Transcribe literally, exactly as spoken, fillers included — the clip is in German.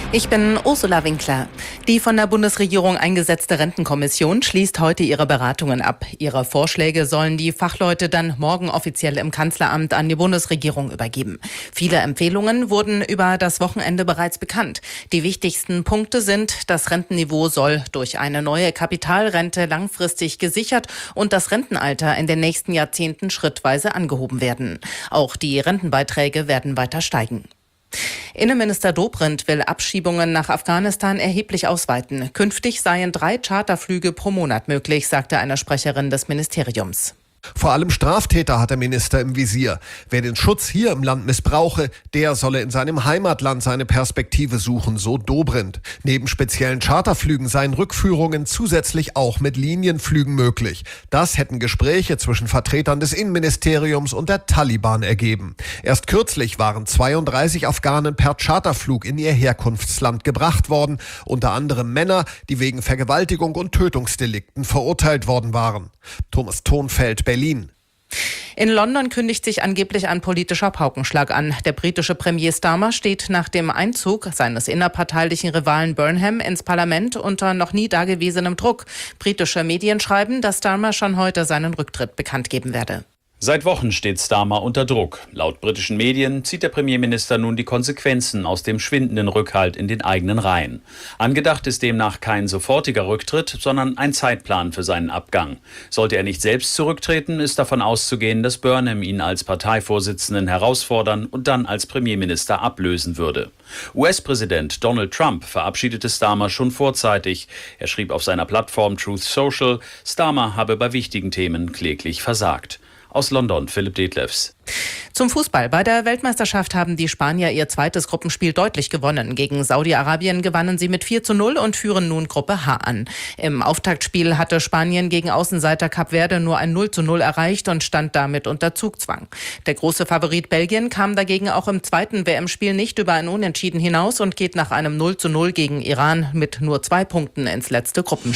Ich bin Ursula Winkler. Die von der Bundesregierung eingesetzte Rentenkommission schließt heute ihre Beratungen ab. Ihre Vorschläge sollen die Fachleute dann morgen offiziell im Kanzleramt an die Bundesregierung übergeben. Viele Empfehlungen wurden über das Wochenende bereits bekannt. Die wichtigsten Punkte sind, das Rentenniveau soll durch eine neue Kapitalrente langfristig gesichert und das Rentenalter in den nächsten Jahrzehnten schrittweise angehoben werden. Auch die Rentenbeiträge werden weiter steigen. Innenminister Dobrindt will Abschiebungen nach Afghanistan erheblich ausweiten. Künftig seien drei Charterflüge pro Monat möglich, sagte eine Sprecherin des Ministeriums. Vor allem Straftäter hat der Minister im Visier. Wer den Schutz hier im Land missbrauche, der solle in seinem Heimatland seine Perspektive suchen, so Dobrindt. Neben speziellen Charterflügen seien Rückführungen zusätzlich auch mit Linienflügen möglich. Das hätten Gespräche zwischen Vertretern des Innenministeriums und der Taliban ergeben. Erst kürzlich waren zweiunddreißig Afghanen per Charterflug in ihr Herkunftsland gebracht worden, unter anderem Männer, die wegen Vergewaltigung und Tötungsdelikten verurteilt worden waren. Thomas Thonfeld, Berlin. In London kündigt sich angeblich ein politischer Paukenschlag an. Der britische Premier Starmer steht nach dem Einzug seines innerparteilichen Rivalen Burnham ins Parlament unter noch nie dagewesenem Druck. Britische Medien schreiben, dass Starmer schon heute seinen Rücktritt bekannt geben werde. Seit Wochen steht Starmer unter Druck. Laut britischen Medien zieht der Premierminister nun die Konsequenzen aus dem schwindenden Rückhalt in den eigenen Reihen. Angedacht ist demnach kein sofortiger Rücktritt, sondern ein Zeitplan für seinen Abgang. Sollte er nicht selbst zurücktreten, ist davon auszugehen, dass Burnham ihn als Parteivorsitzenden herausfordern und dann als Premierminister ablösen würde. U S-Präsident Donald Trump verabschiedete Starmer schon vorzeitig. Er schrieb auf seiner Plattform Truth Social, Starmer habe bei wichtigen Themen kläglich versagt. Aus London, Philipp Detlefs. Zum Fußball. Bei der Weltmeisterschaft haben die Spanier ihr zweites Gruppenspiel deutlich gewonnen. Gegen Saudi-Arabien gewannen sie mit vier zu null und führen nun Gruppe H an. Im Auftaktspiel hatte Spanien gegen Außenseiter Kap Verde nur ein null zu null erreicht und stand damit unter Zugzwang. Der große Favorit Belgien kam dagegen auch im zweiten W M-Spiel nicht über ein Unentschieden hinaus und geht nach einem null zu null gegen Iran mit nur zwei Punkten ins letzte Gruppenspiel.